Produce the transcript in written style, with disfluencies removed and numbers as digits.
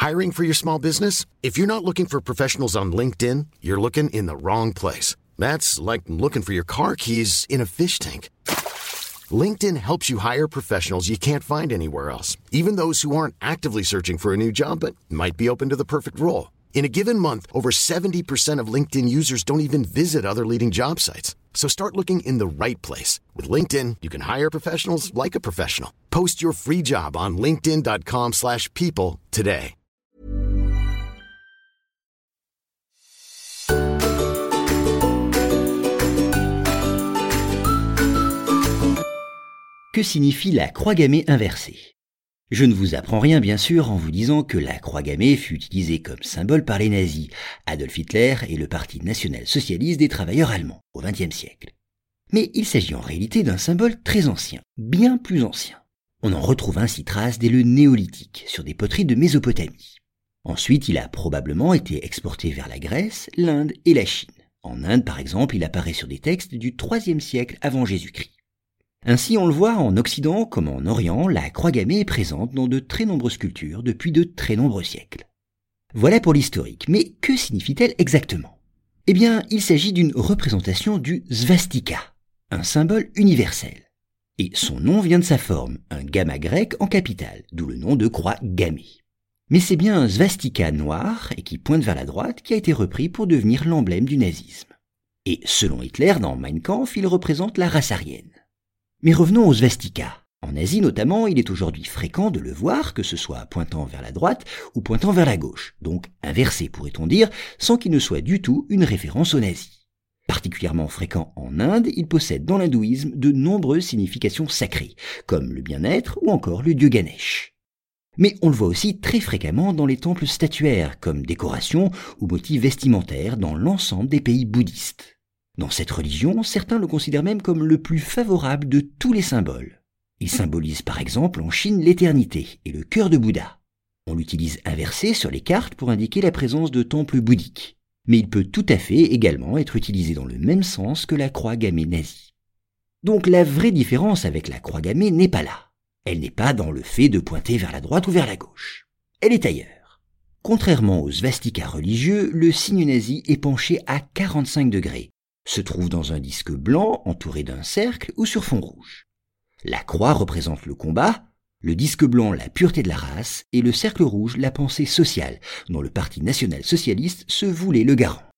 Hiring for your small business? If you're not looking for professionals on LinkedIn, you're looking in the wrong place. That's like looking for your car keys in a fish tank. LinkedIn helps you hire professionals you can't find anywhere else, even those who aren't actively searching for a new job but might be open to the perfect role. In a given month, over 70% of LinkedIn users don't even visit other leading job sites. So start looking in the right place. With LinkedIn, you can hire professionals like a professional. Post your free job on linkedin.com/people today. Que signifie la croix gammée inversée ? Je ne vous apprends rien bien sûr en vous disant que la croix gammée fut utilisée comme symbole par les nazis, Adolf Hitler et le Parti national-socialiste des travailleurs allemands au XXe siècle. Mais il s'agit en réalité d'un symbole très ancien, bien plus ancien. On en retrouve ainsi trace dès le néolithique sur des poteries de Mésopotamie. Ensuite, il a probablement été exporté vers la Grèce, l'Inde et la Chine. En Inde par exemple, il apparaît sur des textes du IIIe siècle avant Jésus-Christ. Ainsi, on le voit en Occident comme en Orient, la croix gammée est présente dans de très nombreuses cultures depuis de très nombreux siècles. Voilà pour l'historique, mais que signifie-t-elle exactement ? Eh bien, il s'agit d'une représentation du svastika, un symbole universel. Et son nom vient de sa forme, un gamma grec en capitale, d'où le nom de croix gammée. Mais c'est bien un svastika noir et qui pointe vers la droite qui a été repris pour devenir l'emblème du nazisme. Et selon Hitler, dans Mein Kampf, il représente la race aryenne. Mais revenons au svastika. En Asie notamment, il est aujourd'hui fréquent de le voir, que ce soit pointant vers la droite ou pointant vers la gauche, donc inversé pourrait-on dire, sans qu'il ne soit du tout une référence aux nazis. Particulièrement fréquent en Inde, il possède dans l'hindouisme de nombreuses significations sacrées, comme le bien-être ou encore le dieu Ganesh. Mais on le voit aussi très fréquemment dans les temples statuaires, comme décoration ou motif vestimentaire dans l'ensemble des pays bouddhistes. Dans cette religion, certains le considèrent même comme le plus favorable de tous les symboles. Il symbolise par exemple en Chine l'éternité et le cœur de Bouddha. On l'utilise inversé sur les cartes pour indiquer la présence de temples bouddhiques. Mais il peut tout à fait également être utilisé dans le même sens que la croix gammée nazie. Donc la vraie différence avec la croix gammée n'est pas là. Elle n'est pas dans le fait de pointer vers la droite ou vers la gauche. Elle est ailleurs. Contrairement aux svastikas religieux, le signe nazi est penché à 45 degrés. Se trouve dans un disque blanc entouré d'un cercle ou sur fond rouge. La croix représente le combat, le disque blanc la pureté de la race et le cercle rouge la pensée sociale, dont le Parti national-socialiste se voulait le garant.